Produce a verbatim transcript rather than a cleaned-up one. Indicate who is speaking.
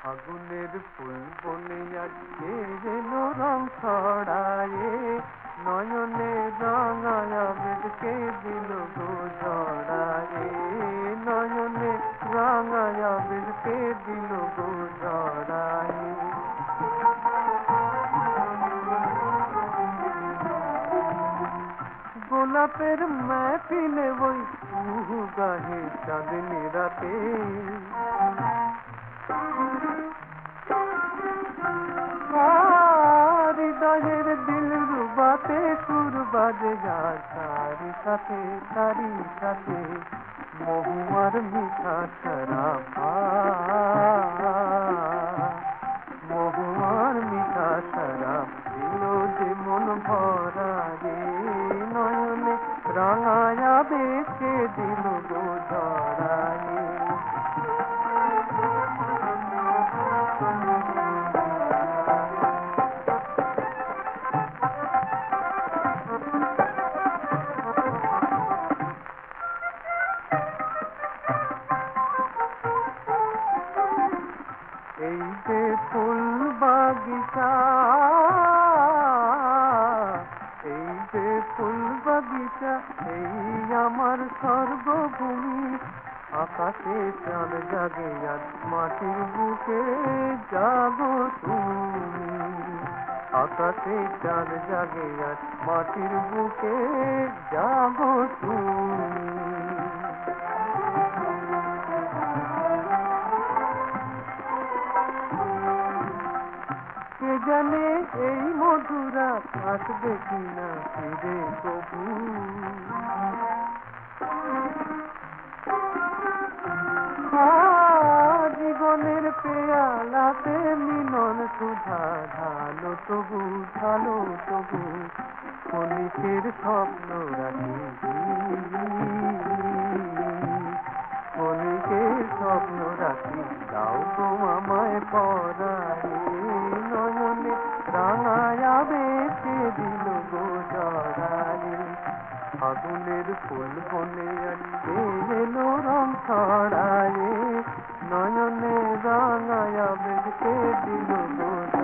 Speaker 1: আগুনের ফুল বনে আজকে এলো রং ছড়ায়ে, নয়নে রাঙায়া বেদকে দিল গো জড়ায়ে, নয়নে রাঙায়া বেদকে দিল গো জড়ায়ে। গোলাপের महफिले ওই কুহু গাহে চাঁদনি রাতে, হৃদয়ের দিল রুবাতে সুর বাজে যার তারি সাথে তারি সাথে, মহুয়ার মিঠা শরাব, মহুয়ার মিঠা শরাব দিল যে মন ভরায়ে, নয়নে রাঙায়া বেঁচে দিল গো জড়ায়ে। এই যে ফুল বাগিচা, এই যে ফুল বাগিচা, এই আমার সর্বভূমি, আকাশে চাঁদ জাগে আজ মাটির বুকে জাগো তুমি, আকাশে চাঁদ জাগে আজ মাটির বুকে জাগো তুমি। কে জানে এই মধুরা আসবে কিনা ফিরে কবু, জীবনের পেয়ালাতে মিলন সুধা ঢালো তবু ঢালো তবু, ক্ষণিকের স্বপ্ন রাখি, ক্ষণিকের স্বপ্ন রাখি দাও গো আমায় পরায়ে, নয়নে রাঙায়া বেঁচে দিল গো জড়ায়ে। আগুনের ফুল বনে আজকে এলো রং ছড়ায়ে, নয়নে রাঙায়া বেঁচে দিল গো